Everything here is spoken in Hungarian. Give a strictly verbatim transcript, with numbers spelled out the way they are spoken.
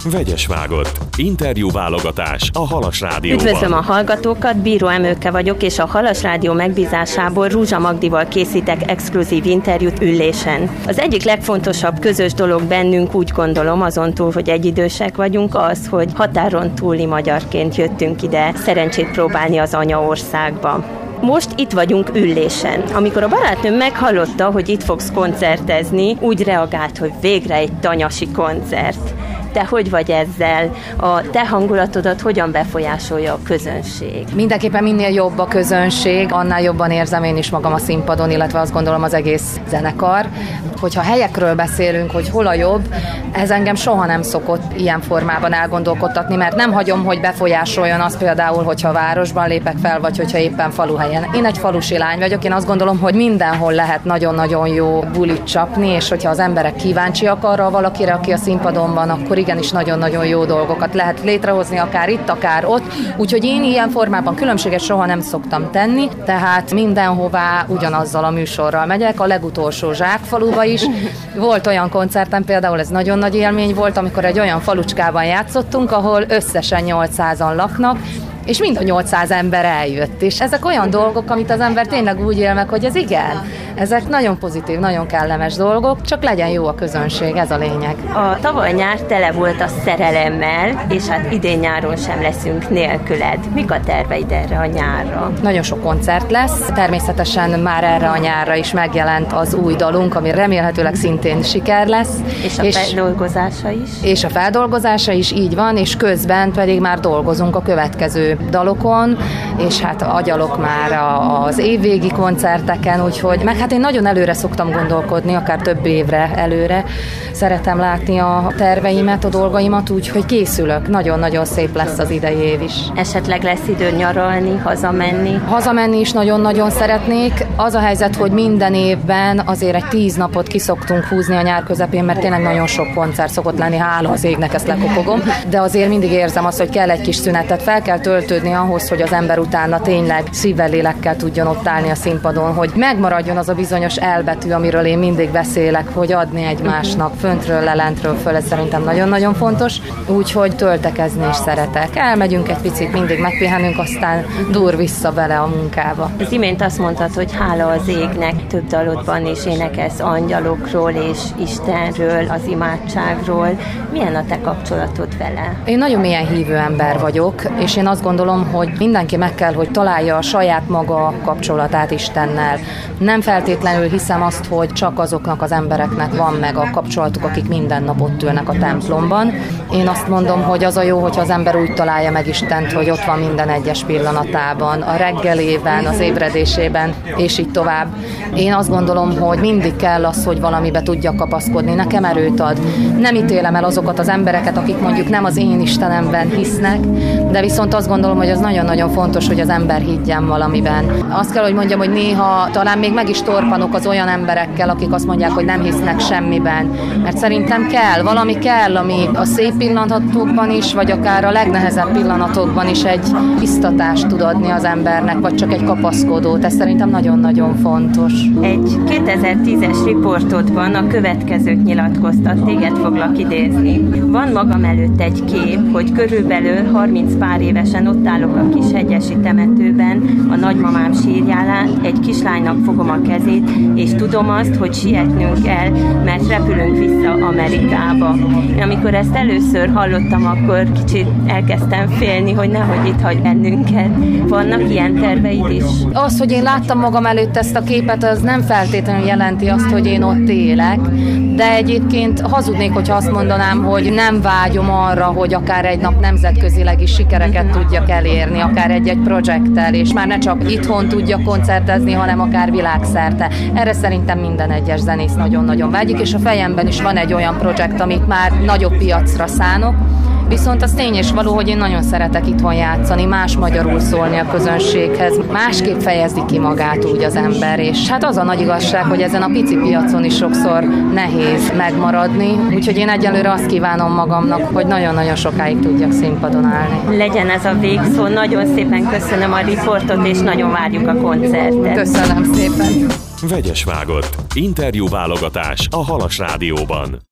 Vegyes vágott. Interjúválogatás a Halas Rádióban. Üdvözlöm a hallgatókat, Bíró Emőke vagyok, és a Halas Rádió megbízásából Rúzsa Magdival készítek exkluzív interjút Üllésen. Az egyik legfontosabb közös dolog bennünk, úgy gondolom, azon túl, hogy egyidősek vagyunk, az, hogy határon túli magyarként jöttünk ide szerencsét próbálni az anyaországba. Most itt vagyunk Üllésen. Amikor a barátnőm meghallotta, hogy itt fogsz koncertezni, úgy reagált, hogy végre egy tanyasi koncert. Te hogy vagy ezzel? A te hangulatodat hogyan befolyásolja a közönség? Mindenképpen minél jobb a közönség, annál jobban érzem én is magam a színpadon, illetve azt gondolom az egész zenekar. Hogyha helyekről beszélünk, hogy hol a jobb, ez engem soha nem szokott ilyen formában elgondolkodtatni, mert nem hagyom, hogy befolyásoljon az például, hogyha városban lépek fel, vagy hogyha éppen faluhelyen. Én egy falusi lány vagyok, én azt gondolom, hogy mindenhol lehet nagyon-nagyon jó bulit csapni, és hogyha az emberek kíváncsiak arra valakire, aki a színpadon van, akkor igenis nagyon-nagyon jó dolgokat lehet létrehozni, akár itt, akár ott. Úgyhogy én ilyen formában különbséget soha nem szoktam tenni, tehát mindenhová ugyanazzal a műsorral megyek, a legutolsó Zsákfaluba is. Volt olyan koncerten, például ez nagyon nagy élmény volt, amikor egy olyan falucskában játszottunk, ahol összesen nyolcszázan laknak, és mind a nyolcszáz ember eljött. És ezek olyan dolgok, amit az ember tényleg úgy él meg, hogy ez igen, ezek nagyon pozitív, nagyon kellemes dolgok, csak legyen jó a közönség, ez a lényeg. A tavaly nyár tele volt a szerelemmel, és hát idén nyáron sem leszünk nélküled. Mik a terveid erre a nyárra? Nagyon sok koncert lesz, természetesen már erre a nyárra is megjelent az új dalunk, ami remélhetőleg szintén siker lesz. És a és, feldolgozása is? És a feldolgozása is, így van, és közben pedig már dolgozunk a következő dalokon, és hát agyalok már az évvégi koncerteken, úgyhogy, meg hát én nagyon előre szoktam gondolkodni, akár több évre előre. Szeretem látni a terveimet, a dolgaimat, úgyhogy készülök. Nagyon-nagyon szép lesz az idei év is. Esetleg lesz idő nyaralni, hazamenni? Hazamenni is nagyon-nagyon szeretnék. Az a helyzet, hogy minden évben azért egy tíz napot ki szoktunk húzni a nyár közepén, mert tényleg nagyon sok koncert szokott lenni, hála az égnek, ezt lekopogom, de azért mindig érzem azt, hogy kell egy kis szünetet, fel kell töltődni ahhoz, hogy az ember utána tényleg szívvel, lélekkel tudjon ott állni a színpadon, hogy megmaradjon az a bizonyos elbetű, amiről én mindig beszélek, hogy adni egymásnak föntről, le, lentről föl, ez szerintem nagyon-nagyon fontos, úgyhogy töltekezni is szeretek. Elmegyünk egy picit, mindig megpihenünk, aztán dur vissza bele a munkába. Az imént azt mondtad, hogy hála az égnek, több dalodban is énekelsz angyalokról és Istenről, az imádságról. Milyen a te kapcsolatod vele? Én nagyon mélyen hívő ember vagyok, és én azt gondolom, hogy mindenki meg kell, hogy találja a saját maga kapcsolatát Istennel. Nem feltétlenül hiszem azt, hogy csak azoknak az embereknek van meg a kapcsolatuk, akik minden nap ott ülnek a templomban. Én azt mondom, hogy az a jó, hogyha az ember úgy találja meg Istent, hogy ott van minden egyes pillanatában, a reggelében, az ébredésében, és így tovább. Én azt gondolom, hogy mindig kell az, hogy valamibe tudjak kapaszkodni, nekem erőt ad. Nem ítélem el azokat az embereket, akik mondjuk nem az én Istenemben hisznek, de viszont azt gondolom, hogy az nagyon-nagyon fontos, hogy az ember higgyen valamiben. Azt kell, hogy mondjam, hogy néha talán még meg is torpanok az olyan emberekkel, akik azt mondják, hogy nem hisznek semmiben. Mert szerintem kell, valami kell, ami a szép pillanatokban is, vagy akár a legnehezebb pillanatokban is egy biztatást tud adni az embernek, vagy csak egy kapaszkodót. Ez szerintem nagyon-nagyon fontos. Egy kétezer-tízes riportodban a következőt nyilatkoztat, téged foglak idézni. Van magam előtt egy kép, hogy körülbelül harminc pár évesen ott állok a kis hegyesi temetőben, a nagymamám sírjánál, egy kislánynak fogom a kezét, és tudom azt, hogy sietnünk kell, mert repülünk vissza Amerikába. Én amikor ezt először hallottam, akkor kicsit elkezdtem félni, hogy nehogy itt hagy bennünket. Vannak ilyen terveid is? Az, hogy én láttam magam előtt ezt a képet, az nem feltétlenül jelenti azt, hogy én ott élek, de egyébként hazudnék, hogyha azt mondanám, hogy nem vágyom arra, hogy akár egy nap nemzetközileg is sikereket tudjak elérni, akár egy-egy projekttel, és már ne csak itthon tudjak koncertezni, hanem akár világszerte. Erre szerintem minden egyes zenész nagyon-nagyon vágyik, és a fejemben is van egy olyan projekt, amit már nagyobb piacra szánok. Viszont az tény és való, hogy én nagyon szeretek itthon játszani, más magyarul szólni a közönséghez, másképp fejezi ki magát úgy az ember, és hát az a nagy igazság, hogy ezen a pici piacon is sokszor nehéz megmaradni, úgyhogy én egyelőre azt kívánom magamnak, hogy nagyon-nagyon sokáig tudjak színpadon állni. Legyen ez a végszó, nagyon szépen köszönöm a riportot, és nagyon várjuk a koncertet. Köszönöm szépen! Vegyes vágott. Interjúválogatás a Halas Rádióban.